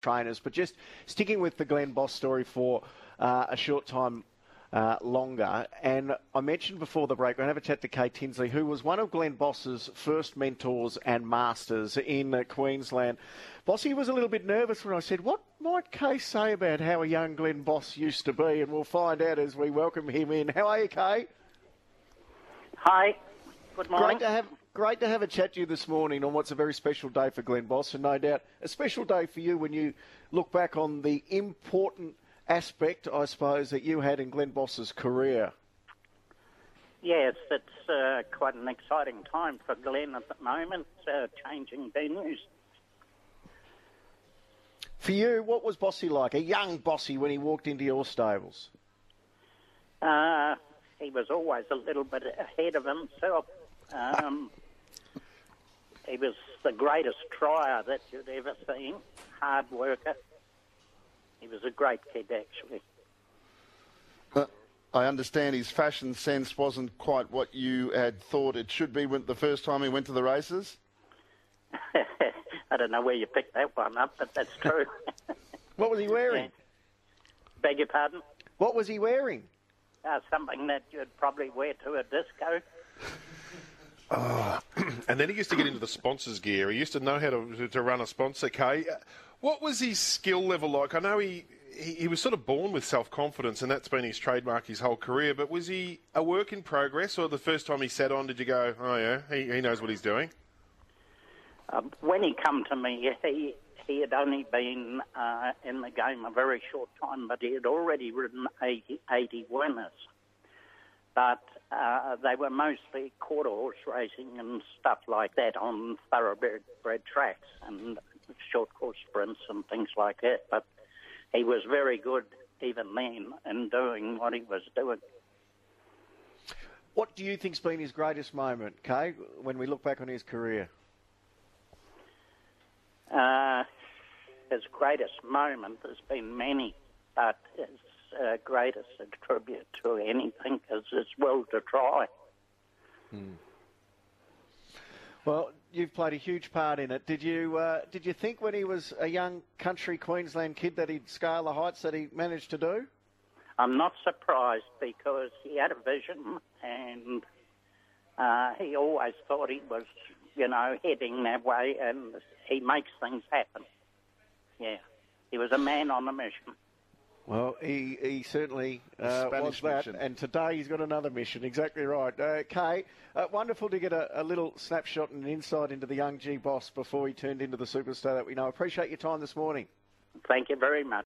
trainers. But just sticking with the Glenn Boss story for a short time longer. And I mentioned before the break, we're going to have a chat to Kay Tinsley, who was one of Glenn Boss's first mentors and masters in Queensland. Bossy was a little bit nervous when I said, what might Kay say about how a young Glenn Boss used to be? And we'll find out as we welcome him in. How are you, Kay? Hi. Good morning. Great to have a chat to you this morning on what's a very special day for Glenn Boss, and no doubt a special day for you when you look back on the important aspect, I suppose, that you had in Glenn Boss's career. Yes, it's quite an exciting time for Glenn at the moment, changing venues. For you, what was Bossy like, a young Bossy, when he walked into your stables? He was always a little bit ahead of himself. He was the greatest trier that you'd ever seen, hard worker. He was a great kid, actually. I understand his fashion sense wasn't quite what you had thought it should be when the first time he went to the races? I don't know where you picked that one up, but that's true. What was he wearing? Yeah. Beg your pardon? What was he wearing? Something that you'd probably wear to a disco. And then he used to get into the sponsors' gear. He used to know how to run a sponsor, Kay. What was his skill level like? I know he was sort of born with self-confidence, and that's been his trademark his whole career, but was he a work in progress, or the first time he sat on, did you go, oh yeah, he knows what he's doing? When he come to me, he had only been in the game a very short time, but he had already ridden 80 winners. But they were mostly quarter horse racing and stuff like that on thoroughbred tracks and short course sprints and things like that. But he was very good even then in doing what he was doing. What do you think's been his greatest moment, Kay, when we look back on his career? His greatest moment, there's been many, but his greatest attribute to anything is his will to try. Well, you've played a huge part in it. Did you think when he was a young country Queensland kid that he'd scale the heights that he managed to do? I'm not surprised because he had a vision and he always thought he was, heading that way, and he makes things happen. Yeah, he was a man on a mission. Well, he certainly was that, mission. And today he's got another mission. Exactly right. Kay, wonderful to get a little snapshot and an insight into the young G Boss before he turned into the superstar that we know. Appreciate your time this morning. Thank you very much.